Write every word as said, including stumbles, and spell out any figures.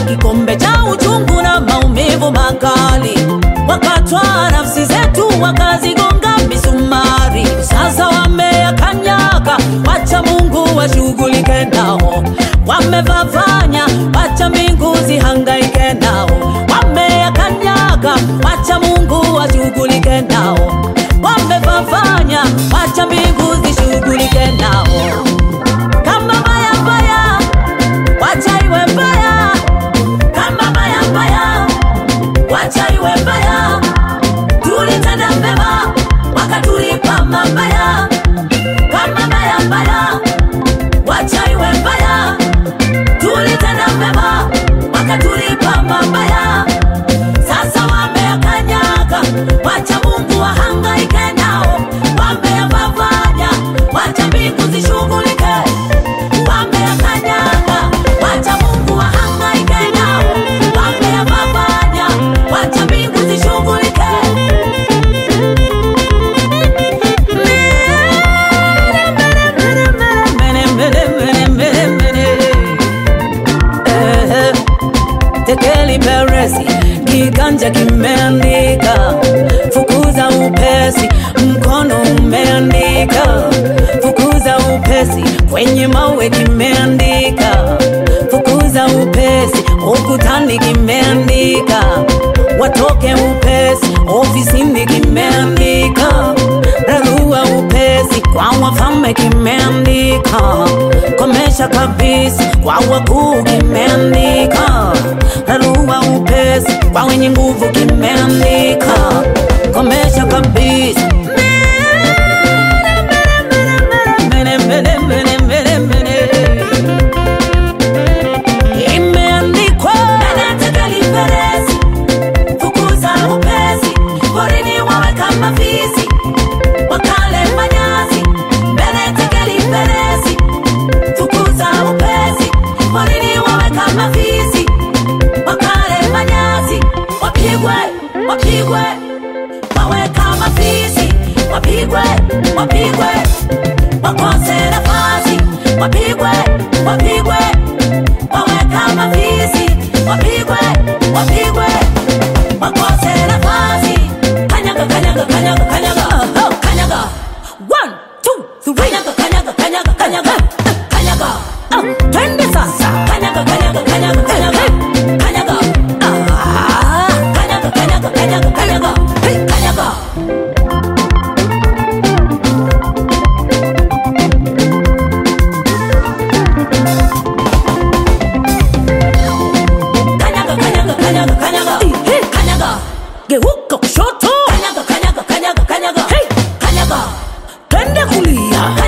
kikombe cha uchungu na maumivu makali. Wakatwa nafsi zetu wakazigonga misumari. Sasa wameyakanyaga, wacha Mungu washughulike nao. Wamevavanya, wacha mbingu zihangaike nao. Wameyakanyaga, wacha Mungu washughulike nao. Wamevavanya, wacha mbingu zishughulike nao. Kama mbaya mbaya, wacha iwe mbaya. Kama mbaya mbaya, wacha iwe mbaya. Tulitenda mema, wakatulipa mabaya. Kama mbaya mbaya, wacha iwe mbaya. Tulitenda mema, wakatulipa mabaya. Sasa wameyakanyaga, wacha Mungu wahangaike nao. Wameyavavanya, wacha mbingu zishughulike. Wameyakanyaga, wacha Mungu wahangaike nao. Wameyavavanya, wacha mbingu zishughulike. Tekeli Peresi, kiganja kimeandika fukuza upesi, mkono umeandika fukuza upesi, kwenye mawe kimeandika fukuza upesi, ukutani kimeandika watoke upesi, ofisini kimeandika rarua upesi, kwa wafalme kimeandika komesha kabisa, kwa wakuu kimeandika rarua upesi, kwa wenye nguvu kimeandika komesha kabisa. Imeandikwa Tekeli Peresi, fukuza upesi, porini wawe kama fisi, wakale manyasi. Tekeli Peresi, fukuza upesi, porini wawe kama fisi, wakale manyasi. Wapigwe, wapigwe, wawe kama fisi. Wapigwe, wapigwe, wakose nafasi. Wapigwe, wapigwe, wawe kama fisi. Wapigwe, wapigwe, wakose nafasi. Kanyaga, kanyaga, kanyaga, kanyaga, oh, kanyaga. One, two, three. Kanyaga, kanyaga, kanyaga, kanyaga, kanyaga. Oh, twende sasa. Kanyaga, kanyaga, kanyaga, kanyaga, kanyaga. Ah, kanyaga, kanyaga, kanyaga, kanyaga, hey, kanyaga. Kanyaga, kanyaga, kanyaga, kanyaga, hey, kanyaga. Geuka kushoto. Kanyaga, kanyaga, kanyaga, kanyaga, hey, kanyaga. Twende kulia.